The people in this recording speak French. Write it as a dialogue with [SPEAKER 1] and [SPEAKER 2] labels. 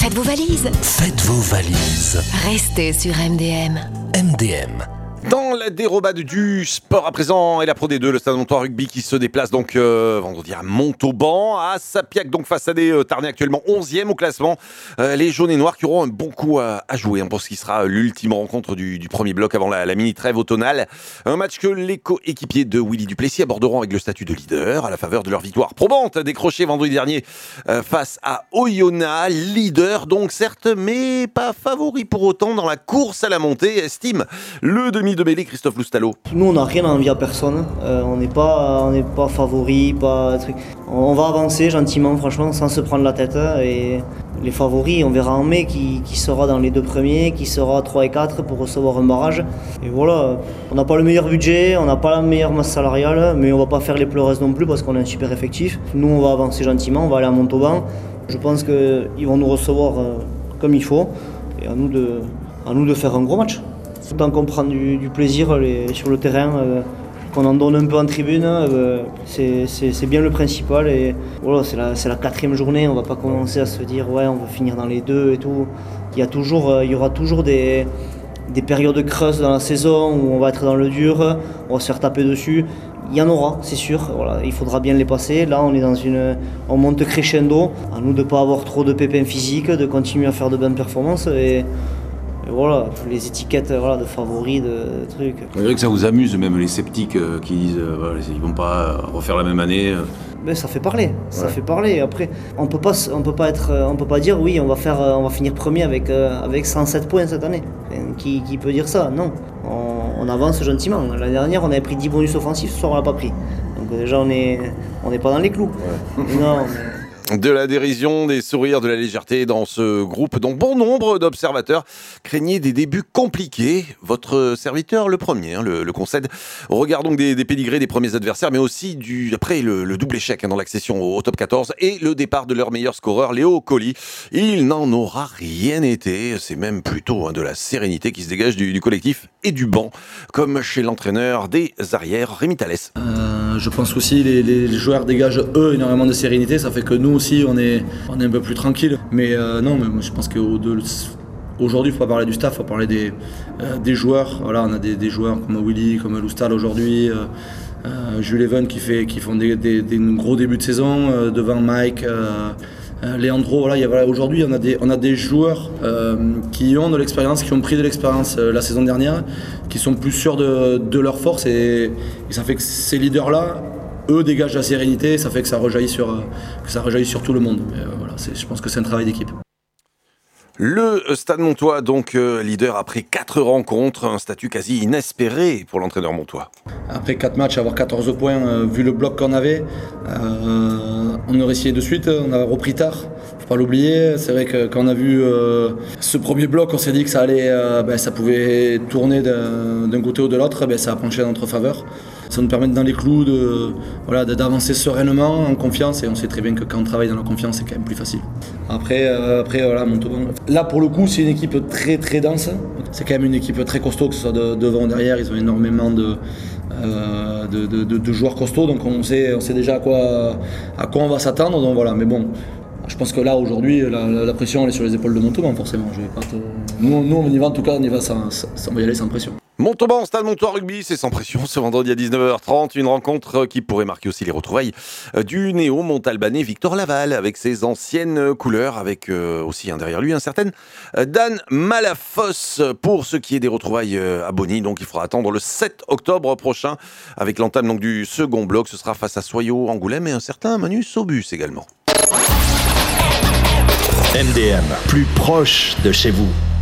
[SPEAKER 1] Faites vos valises.
[SPEAKER 2] Faites vos valises.
[SPEAKER 1] Restez sur MDM.
[SPEAKER 2] MDM.
[SPEAKER 3] Dans la dérobade du sport à présent et la Pro D2, le Stade Montois Rugby qui se déplace donc vendredi à Montauban, à Sapiac, donc face à des Tarnais actuellement 11e au classement. Les jaunes et noirs qui auront un bon coup à jouer pour ce qui sera l'ultime rencontre du premier bloc avant la mini-trêve automnale. Un match que les coéquipiers de Willy Duplessis aborderont avec le statut de leader à la faveur de leur victoire probante décrochée vendredi dernier face à Oyonnax. Leader donc certes, mais pas favori pour autant dans la course à la montée, estime le demi de mêlée Christophe Loustalo.
[SPEAKER 4] Nous on n'a rien à envier à personne, on n'est pas favoris, pas truc. On va avancer gentiment franchement sans se prendre la tête et les favoris on verra en mai qui sera dans les deux premiers, qui sera 3 et 4 pour recevoir un barrage. Et voilà, on n'a pas le meilleur budget, on n'a pas la meilleure masse salariale, mais on va pas faire les pleureuses non plus parce qu'on a un super effectif. Nous on va avancer gentiment, on va aller à Montauban. Je pense qu'ils vont nous recevoir comme il faut et à nous de faire un gros match. Tant qu'on prend du plaisir sur le terrain, qu'on en donne un peu en tribune, c'est bien le principal. Et voilà, c'est la 4e journée, on va pas commencer à se dire ouais on va finir dans les 2 et tout. Il y aura toujours des périodes creuses dans la saison où on va être dans le dur, on va se faire taper dessus. Il y en aura, c'est sûr. Voilà, il faudra bien les passer. Là, on monte crescendo. À nous de ne pas avoir trop de pépins physiques, de continuer à faire de bonnes performances. Et voilà, les étiquettes de favoris, de trucs.
[SPEAKER 5] On dirait que ça vous amuse, même les sceptiques qui disent ils vont pas refaire la même année.
[SPEAKER 4] Mais ça fait parler, ça fait parler. Après, on peut pas dire oui, on va finir premier avec 107 points cette année. Qui peut dire ça? Non. On avance gentiment. L'année dernière, on avait pris 10 bonus offensifs, ce soir on l'a pas pris. Donc déjà, on est pas dans les clous. Ouais. Non.
[SPEAKER 3] De la dérision, des sourires, de la légèreté dans ce groupe dont bon nombre d'observateurs craignaient des débuts compliqués. Votre serviteur, le premier, le concède. On regarde donc des pédigrés des premiers adversaires, mais aussi après le double échec dans l'accession au top 14 et le départ de leur meilleur scoreur, Léo Colli. Il n'en aura rien été. C'est même plutôt de la sérénité qui se dégage du collectif et du banc, comme chez l'entraîneur des arrières, Rémi Thalès.
[SPEAKER 6] Je pense aussi les joueurs dégagent eux énormément de sérénité, ça fait que nous aussi on est un peu plus tranquille. Mais non, mais je pense qu'aujourd'hui il faut pas parler du staff, il faut parler des joueurs. Voilà, on a des joueurs comme Willy, comme Loustal aujourd'hui, Jules Even qui font des gros débuts de saison, devant Mike. Leandro, aujourd'hui on a des joueurs qui ont de l'expérience, qui ont pris de l'expérience la saison dernière, qui sont plus sûrs de leur force et ça fait que ces leaders-là, eux dégagent la sérénité, ça fait que ça rejaillit sur tout le monde. Je pense que c'est un travail d'équipe.
[SPEAKER 3] Le Stade Montois, donc leader après 4 rencontres, un statut quasi inespéré pour l'entraîneur montois.
[SPEAKER 6] Après 4 matchs, avoir 14 points, vu le bloc qu'on avait, on aurait essayé de suite, on a repris tard, faut pas l'oublier. C'est vrai que quand on a vu ce premier bloc, on s'est dit que ça pouvait tourner d'un côté ou de l'autre, ça a penché dans notre faveur. Ça nous permet d'être dans les clous, d'avancer sereinement, en confiance, et on sait très bien que quand on travaille dans la confiance, c'est quand même plus facile. Après Montauban. Là, pour le coup, c'est une équipe très très dense. C'est quand même une équipe très costaud, que ce soit devant ou derrière. Ils ont énormément de joueurs costauds, donc on sait déjà à quoi on va s'attendre. Donc voilà, mais bon. Je pense que là, aujourd'hui, la pression elle est sur les épaules de Montauban, forcément. Nous, on y va en tout cas, on va y aller sans pression.
[SPEAKER 3] Montauban, Stade Montois Rugby, c'est sans pression ce vendredi à 19h30, une rencontre qui pourrait marquer aussi les retrouvailles du néo-montalbanais Victor Laval avec ses anciennes couleurs, avec aussi derrière lui un certain Dan Malafosse pour ce qui est des retrouvailles à Bonny. Donc il faudra attendre le 7 octobre prochain avec l'entame donc, du second bloc. Ce sera face à Soyaux, Angoulême et un certain Manu Sobus également.
[SPEAKER 2] MDM, plus proche de chez vous.